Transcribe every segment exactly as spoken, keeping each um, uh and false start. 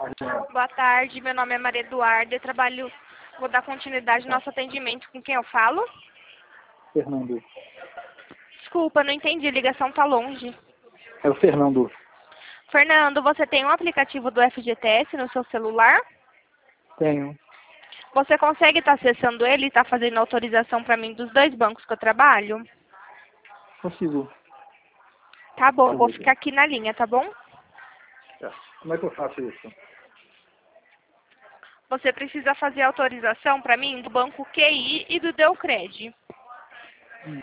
Boa tarde, meu nome é Maria Eduarda, eu trabalho, vou dar continuidade ao nosso atendimento. Com quem eu falo? Fernando. Desculpa, não entendi, a ligação tá longe. É o Fernando. Fernando, você tem um aplicativo do F G T S no seu celular? Tenho. Você consegue estar acessando ele e estar fazendo autorização para mim dos dois bancos que eu trabalho? Consigo. Tá bom, Deixa vou eu ver ficar aqui na linha, tá bom? Tá. Como é que eu faço isso? Você precisa fazer autorização para mim do banco Q I e do Deucred. Hum.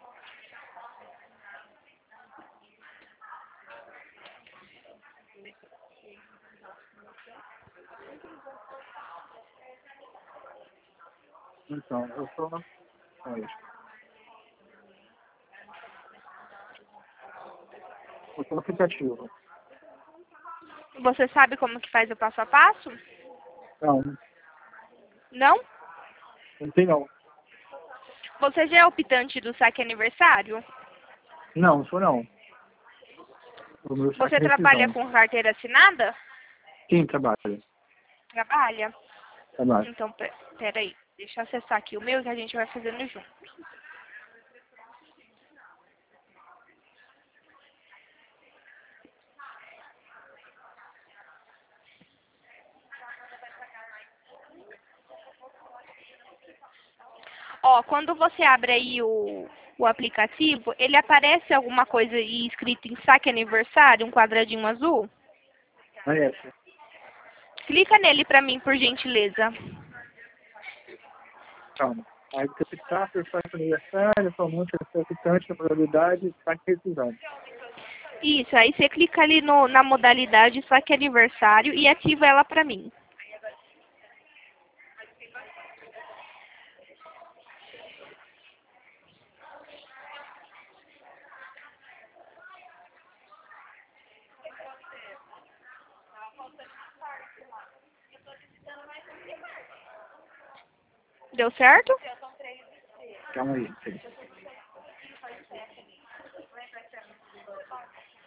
Então, eu sou na... Eu tô no aplicativo. Você sabe como que faz o passo a passo? Não, Não? não tem não. Você já é optante do saque aniversário? Não, sou não. O meu saque Você é trabalha rescisão. com carteira assinada? Quem trabalha? Trabalha. Trabalha. Então, pe- peraí. Deixa eu acessar aqui o meu que a gente vai fazendo junto. Ó, quando você abre aí o, o aplicativo, ele aparece alguma coisa aí escrito em saque aniversário, um quadradinho azul? É essa. Clica nele pra mim, por gentileza. Calma. Aí você optar por saque aniversário, atualmente é optante na modalidade saque rescisão. Isso, aí você clica ali no, na modalidade saque aniversário e ativa ela pra mim. Deu certo? Calma aí.